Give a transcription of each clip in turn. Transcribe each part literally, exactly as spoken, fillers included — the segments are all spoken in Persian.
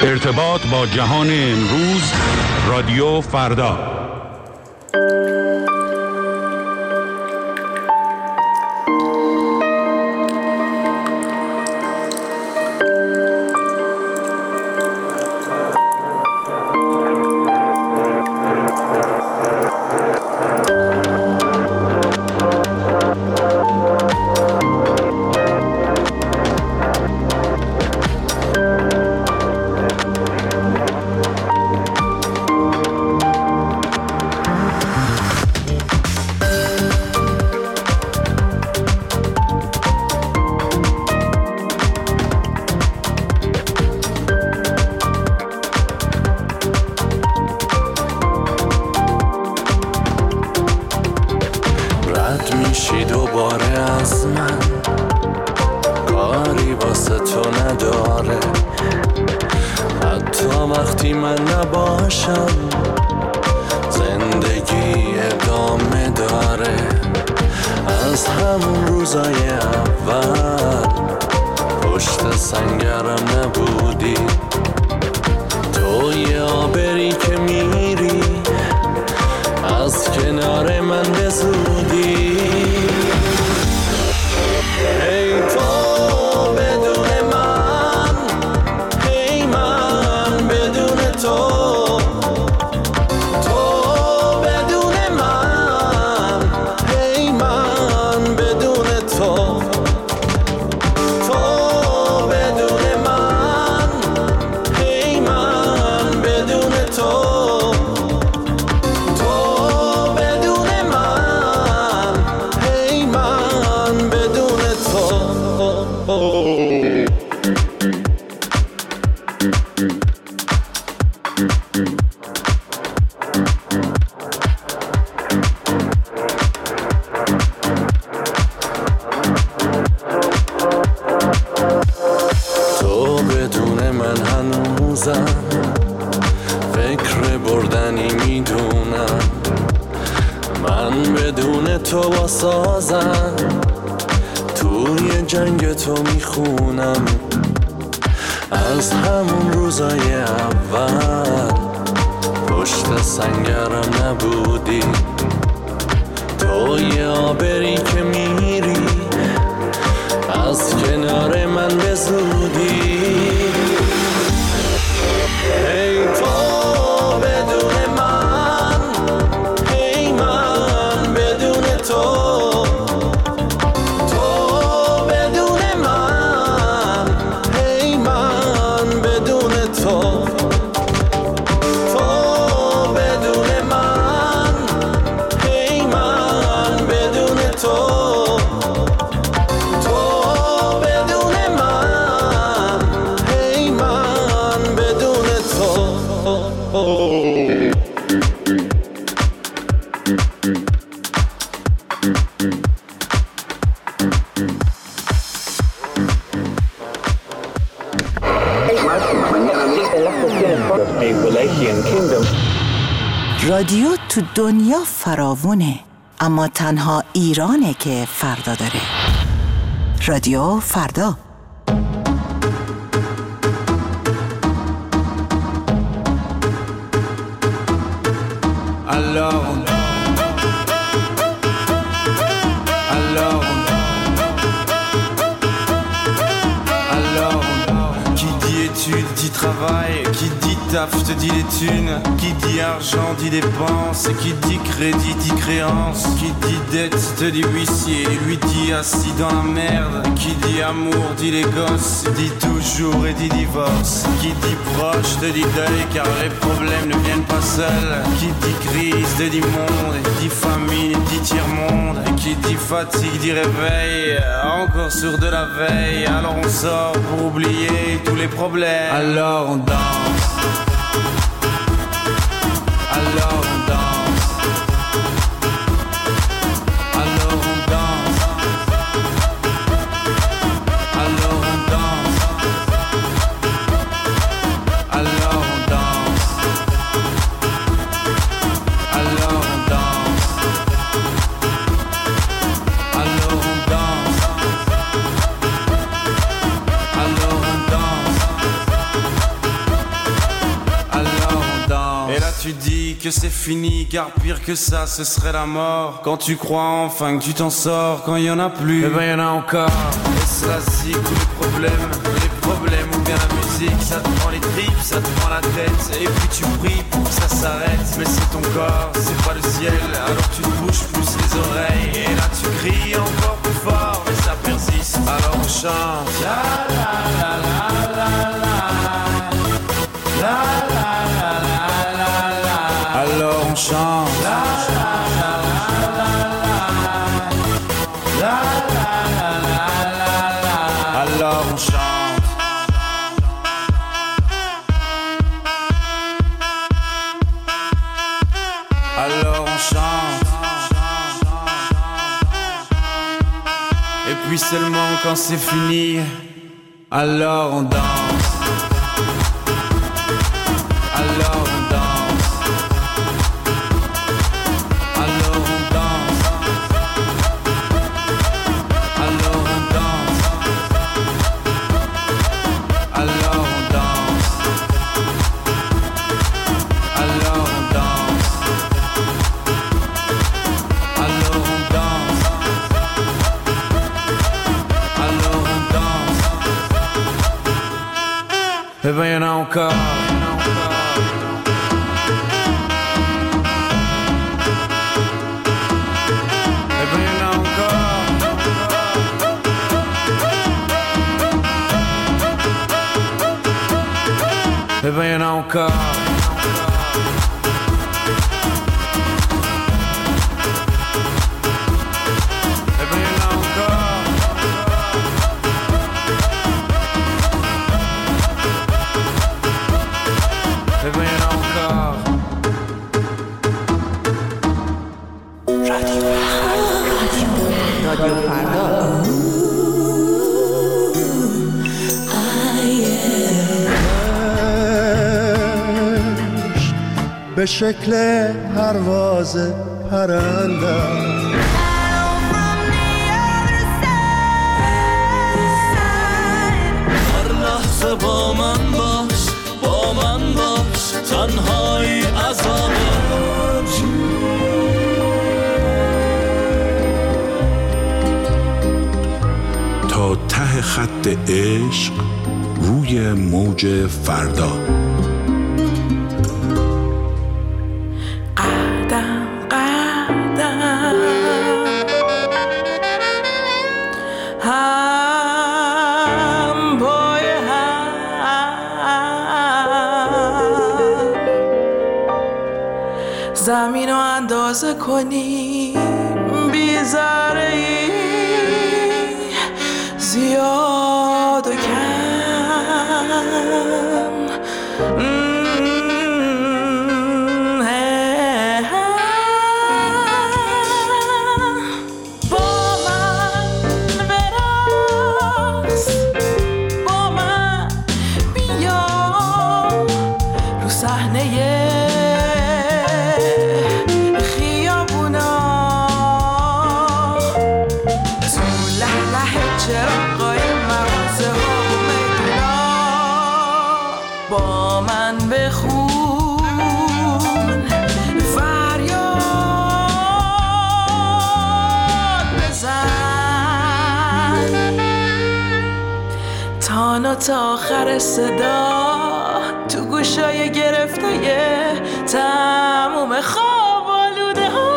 ارتباط با جهان امروز، رادیو فردا. رادیو تو دنیا فراوونه، اما تنها ایرانه که فردا داره. رادیو فردا. Alors, alors, alors, qui dit études dit travail, qui dit taf te dit les thunes, qui dit argent dit dépenses, qui dit crédit dit créance, qui dit dette te dit huissier, lui dit assis dans la merde, qui dit amour dit les gosses, dit toujours et dit divorce, qui dit proche te dit deuil car les problèmes ne viennent pas seuls, qui dit crise te dit monde, dit famine dit tiers-monde, et qui dit fatigue dit réveil, encore sur de la veille, alors on sort pour oublier tous les problèmes, alors on danse. Alors on danse. Alors on danse. Alors on danse. Alors on danse. Alors on danse. Alors on danse. Alors on danse. que c'est fini, car pire que ça ce serait la mort. Quand tu crois enfin que tu t'en sors, quand il y en a plus, eh ben y en a encore. Est-ce la zik ou les problèmes, les problèmes ou bien la musique, ça te prend les tripes, ça te prend la tête, et puis tu pries pour que ça s'arrête. Mais c'est ton corps, c'est pas le ciel, alors tu te bouges plus les oreilles, et là tu cries encore plus fort, mais ça persiste, alors on chante. La la la la la la, la la la la la la, alors on chante. La la la la la la, la la la la la la, alors on chante. Alors on chante. Et puis seulement quand c'est fini, alors on danse. Alors on danse. Alors on danse. Alors on danse. Alors on danse. Alors on danse. Alors on danse. Alors on danse. Eh ben y'en a encore. Eh ben y'en a encore. Eh ben y'en a encore. به شکل پرواز پرندم هر لحظه با من باش با من باش تنهایی عذابه تا ته خط عشق روی موج فردا. قدم قدم هم پای هم زمین رو اندازه کنیم بی ذره ای زیاد و کم تا آخر صدا تو گوشای گرفتای تموم خواب آلوده ها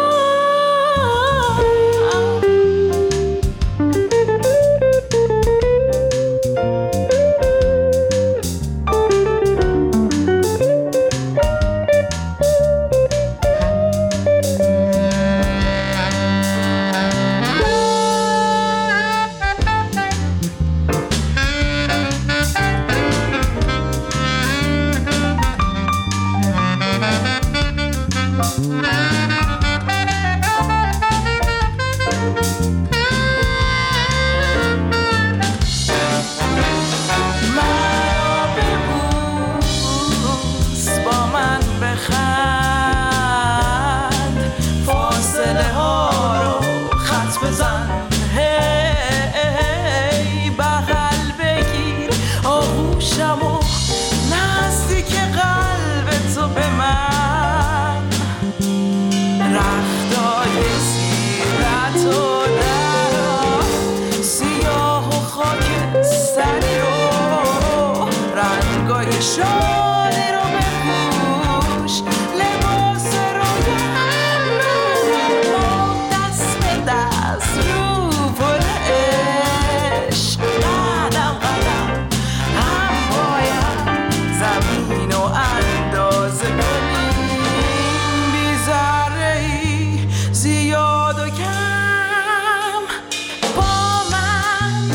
گرگای شادی رو بپوش، لباس رویم رو دست به دست رو پل عشق قدم قدم هم باید زمین و اندازه کنیم، بی ذره ای زیاد و کم با من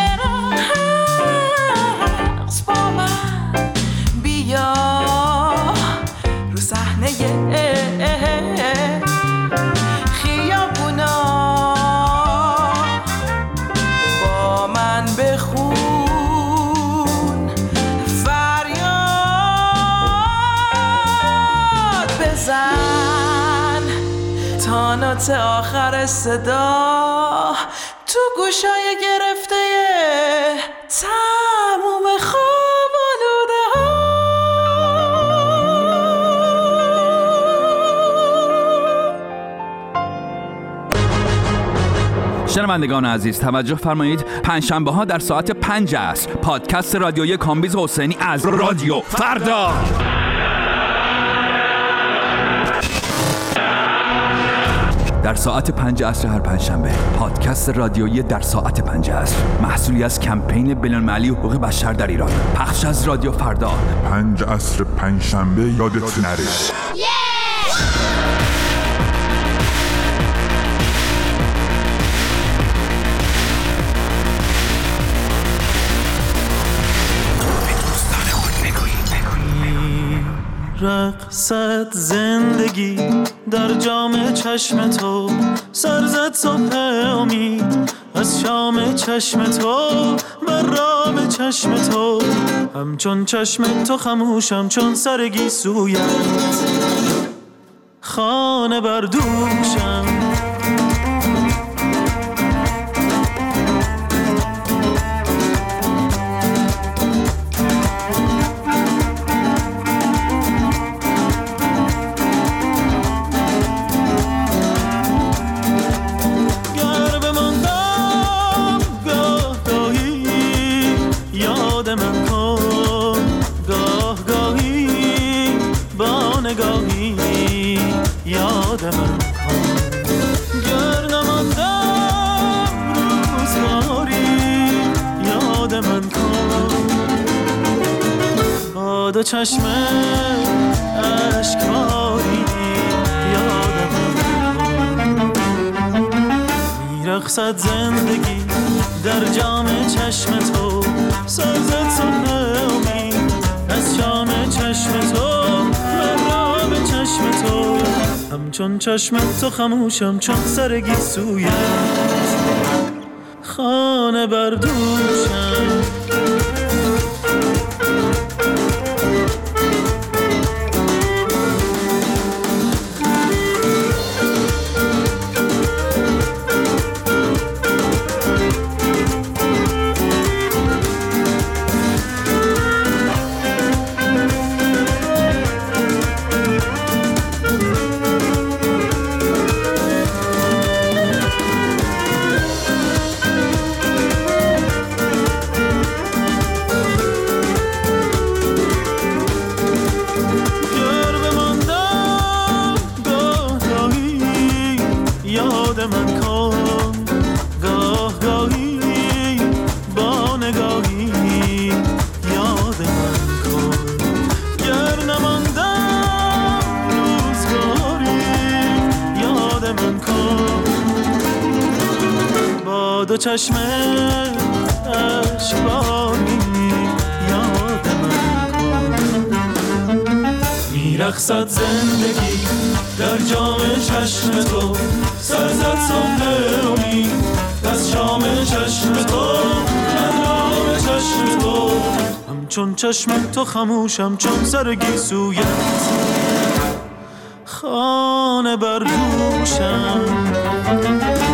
برقص، با من بیا رو صحنه خیابونا، با من بخون فریاد بزن تا نوت آخر صدا تو گوشای گرفته تموم خواب آلوده ها. شنوندگان عزیز توجه فرمایید، پنجشنبه ها در ساعت پنج عصر پادکست رادیویی کامبیز حسینی از رادیو فردا. در ساعت پنج عصر هر پنجشنبه پادکست رادیویی در ساعت پنج عصر، محصولی از کمپین بین‌المللی حقوق بشر در ایران، پخش از رادیو فردا. پنج عصر پنجشنبه یادت نره. رقصت زندگی در جام چشم تو، سرزد صبح امید از شام چشم تو، مرام چشم تو، همچون چشم تو خموشم چون سرگی سویت، خانه بردوشم دو چشم اشکباری یادم میرقصد زندگی در جام چشم تو، سرزد صبح امید از شام چشم تو، مرام چشم تو، همچون چشم تو خموشم چون سرگی سویت، خانه بردوشم. دو چشم اشکباری یادم کن، میرقصد زندگی در جام چشم تو، سرزد صبح امید از شام چشم تو، مرام چشم تو، همچون چشم تو خموشم چون سرگی سویت، خانه بردوشم.